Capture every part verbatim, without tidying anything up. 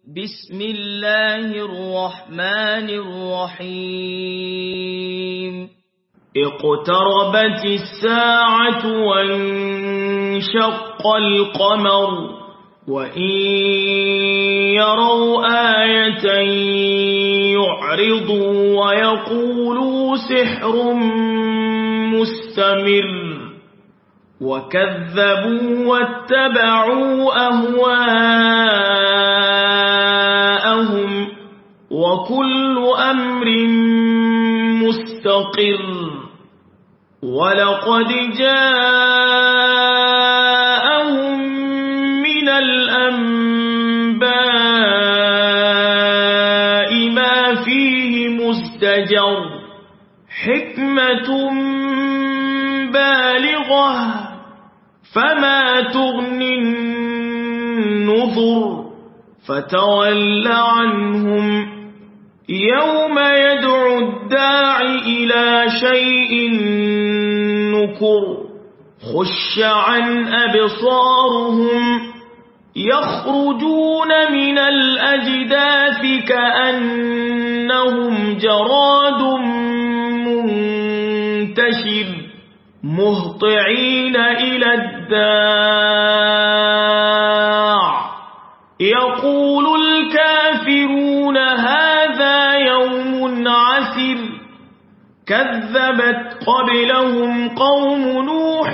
بسم الله الرحمن الرحيم اقتربت الساعة وانشق القمر وإن يروا آية يعرضوا ويقولوا سحر مستمر وكذبوا واتبعوا أهواءهم وكل أمر مستقر ولقد جاءهم من الأنباء ما فيه مزدجر حكمة بالغة فما تغني النذر فتول عنهم يوم يدعو الداع إلى شيء نكر خش عن أبصارهم يخرجون من الأجداث كأنهم جراد منتشر مهطعين إلى الداع يقول الكافرون هذا يوم عسر كذبت قبلهم قوم نوح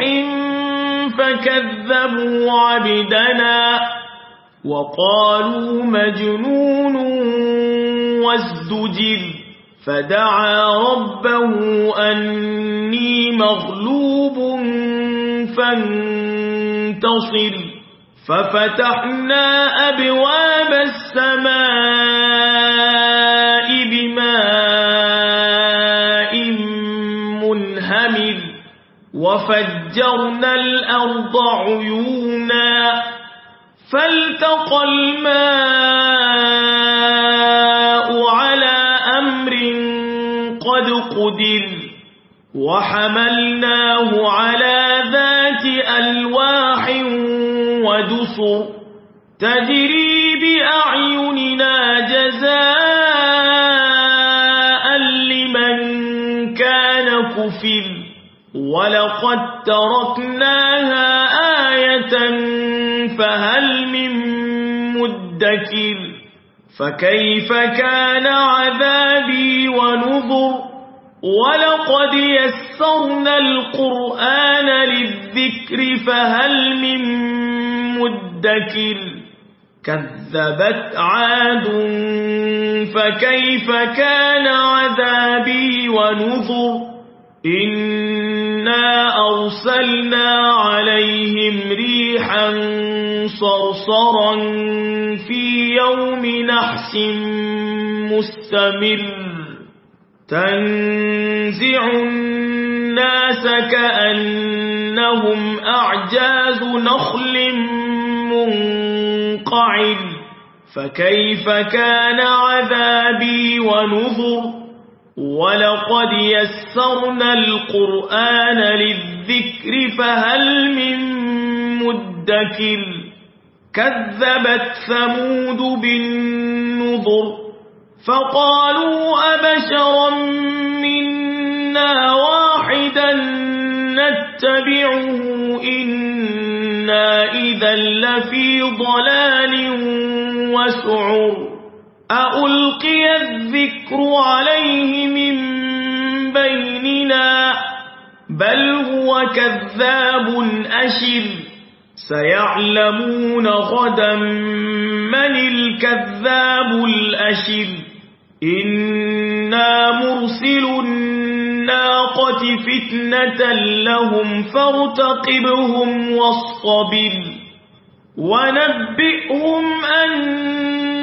فكذبوا عبدنا وقالوا مجنون وازدجر فدعا ربه أني مغلوب فانتصر ففتحنا أبواب السماء بماء منهمر وفجرنا الأرض عيونا فالتقى الماء على أمر قد قدر وحملناه على ذات ألواح ودسر تجري بأعيننا جزاء لمن كان كفر ولقد تركناها آية فهل من مدكر فكيف كان عذابي ونذر ولقد يسرنا القرآن للذكر فهل من مدكر كذبت عاد فكيف كان عذابي ونذر إنا أرسلنا عليهم ريحا صرصرا في يوم نحس مستمر تنزع الناس كأنهم أعجاز نخل منقعر فكيف كان عذابي ونذر ولقد يسرنا القرآن للذكر فهل من مدكر كذبت ثمود بالنذر فقالوا أبشرا منا واحدا نتبعه إنا إذا لفي ضلال وسعر أألقي الذكر عليه من بيننا بل هو كذاب أشر سيعلمون غدا من الكذاب الأشر إنا مرسل الناقة فتنة لهم فارتقبهم واصطبر ونبئهم أن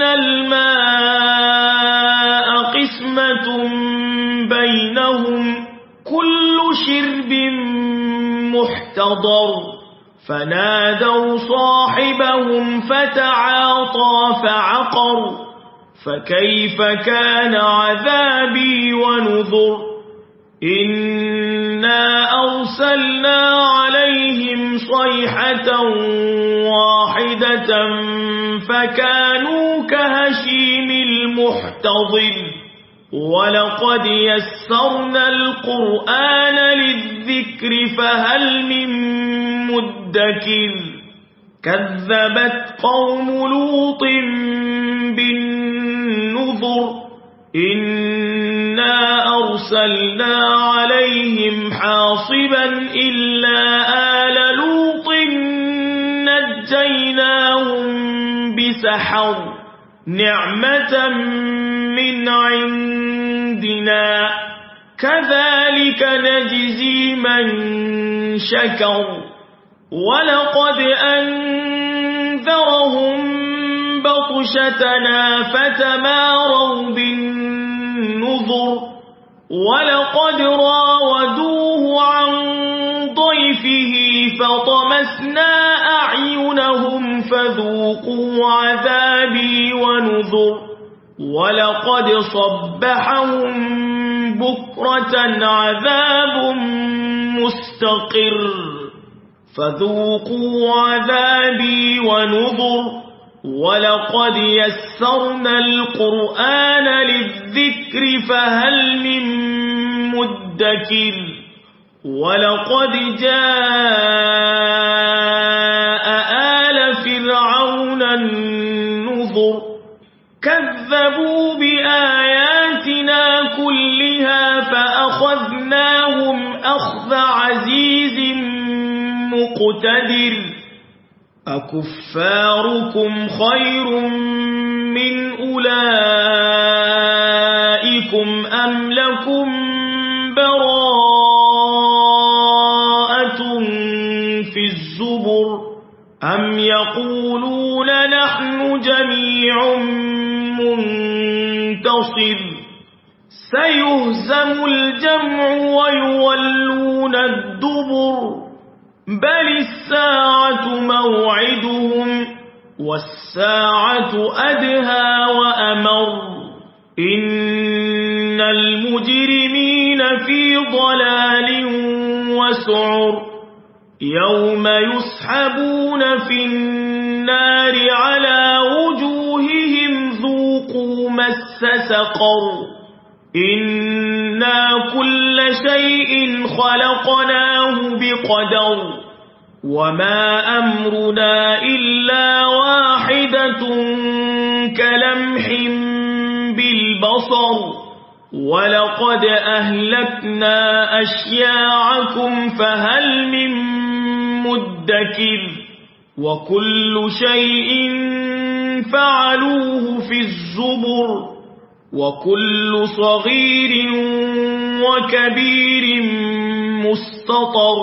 الماء قسمة بينهم كل شرب محتضر فنادوا صاحبهم فتعاطى فعقر فكيف كان عذابي ونذر إنا أرسلنا عليهم صيحة واحدة فكانوا كهشيم محتضر ولقد يسرنا القرآن للذكر فهل من مدكر كذبت قوم لوط بالنذر إنا أرسلنا عليهم حاصبا إلا آل لوط نجيناهم بسحر نعمة من عندنا كذلك نجزي من شكر ولقد أنذرهم بطشتنا فتماروا بالنذر ولقد راودوه عن ضيفه فطمسنا أعينهم فذوقوا عذابي ونذر ولقد صبحهم بكرة عذاب مستقر فذوقوا عذابي ونذر ولقد يسرنا القرآن للذكر فهل من مدكر ولقد جاء آل فرعون النذر كذبوا بآياتنا كلها فأخذناهم أخذ عزيز مقتدر أكفاركم خير من أولئكم أم لكم براءة في الزبر أم يقولون نحن جميع منتصر سيهزم الجمع ويولون الدبر بل الساعة موعدهم والساعة أدهى وأمر إن المجرمين في ضلال وسعر يوم يسحبون في النار على وجوههم ذوقوا مس سقر إنا كل شيء خلقناه بقدر وما أمرنا إلا واحدة كلمح بالبصر ولقد أهلكنا أشياعكم فهل من مدكر وكل شيء فعلوه في الزبر وكل صغير وكبير مستطر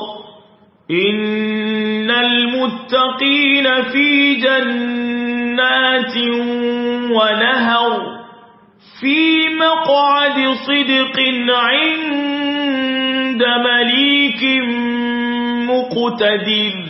إن المتقين في جنات ونهر في مقعد صدق عند مليك مقتدر